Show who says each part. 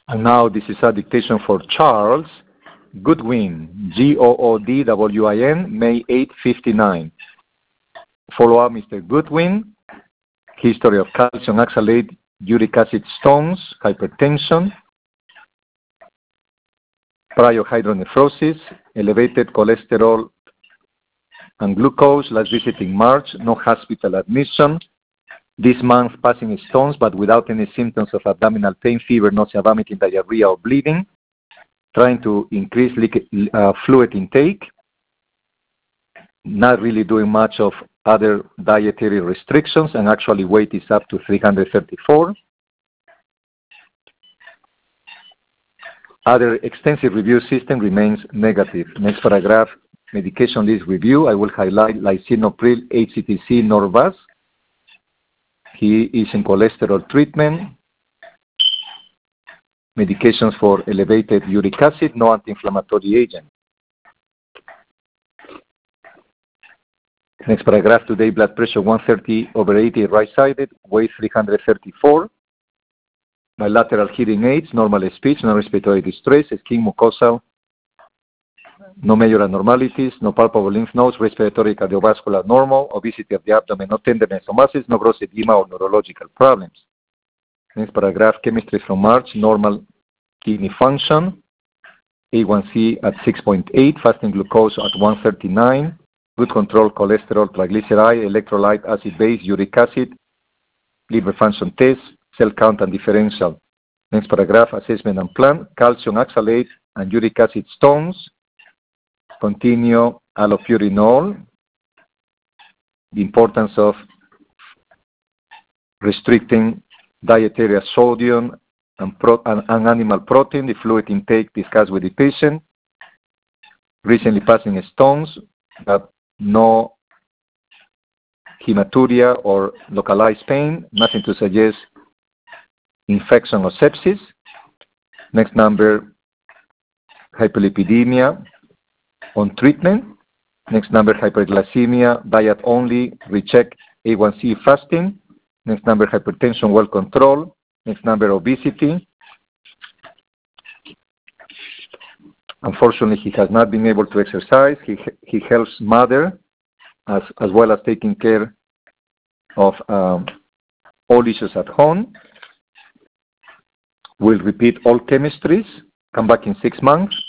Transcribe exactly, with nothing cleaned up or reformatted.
Speaker 1: And now this is a dictation for Charles Goodwin, G O O D W I N, May eighth, fifty-nine. Follow up, Mister Goodwin. History of calcium oxalate, uric acid stones, hypertension, prior hydronephrosis, elevated cholesterol and glucose. Last visit in March, no hospital admission. This month, passing stones, but without any symptoms of abdominal pain, fever, nausea, vomiting, diarrhea, or bleeding. Trying to increase liquid, uh, fluid intake. Not really doing much of other dietary restrictions, and actually weight is up to three hundred thirty-four. Other extensive review system remains negative. Next paragraph, medication list review. I will highlight lisinopril, H C T C, Norvasc. He is in cholesterol treatment. Medications for elevated uric acid, no anti-inflammatory agent. Next paragraph, today blood pressure one thirty over eighty, right-sided, weight three hundred thirty-four. Bilateral hearing aids, normal speech, no respiratory distress, skin mucosal, no major abnormalities, no palpable lymph nodes, respiratory cardiovascular normal, obesity of the abdomen, no tenderness or masses, no gross edema or neurological problems. Next paragraph, chemistry from March, normal kidney function, A one C at six point eight, fasting glucose at one thirty-nine, good control cholesterol, triglyceride, electrolyte, acid base, uric acid, liver function test, cell count and differential. Next paragraph, assessment and plan, calcium oxalate and uric acid stones, continue allopurinol, the importance of restricting dietary sodium and, pro and, and animal protein, the fluid intake discussed with the patient, recently passing stones, but no hematuria or localized pain, nothing to suggest infection or sepsis. Next number, hyperlipidemia on treatment. Next number, hyperglycemia, diet only, recheck A one C fasting. Next number, hypertension well controlled. Next number, obesity. Unfortunately, he has not been able to exercise. He, he helps mother as, as well as taking care of um, all issues at home. We'll repeat all chemistries. Come back in six months.